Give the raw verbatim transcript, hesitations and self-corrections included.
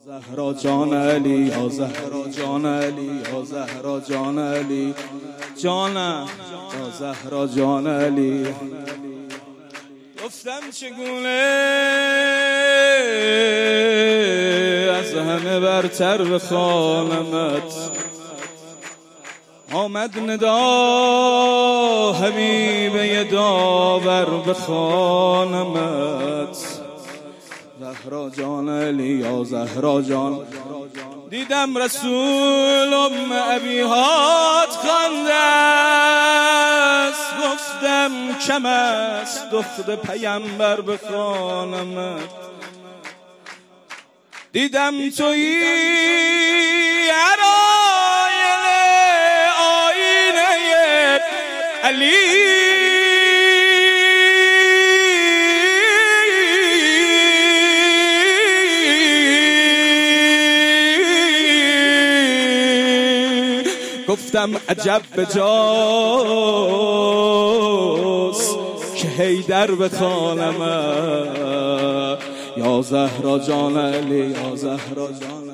زهرا جان علی، یا زهرا جان علی، یا زهرا جان علی جانم، یا زهرا جان علی. گفتم چگونه از همه برتر بخوانمت، آمد ندا حبیبه داور بخوانمت. زهرا جان علی، یا زهرا جان. دیدم رسول ام ابیهات خواندست، گفتم کم است دختر پیمبر بخوانمت. دیدم تویی عراین آینه علی، گفتم عجب بجاست که حیدر بخوانم. یا زهرا جان علی، یا زهرا جان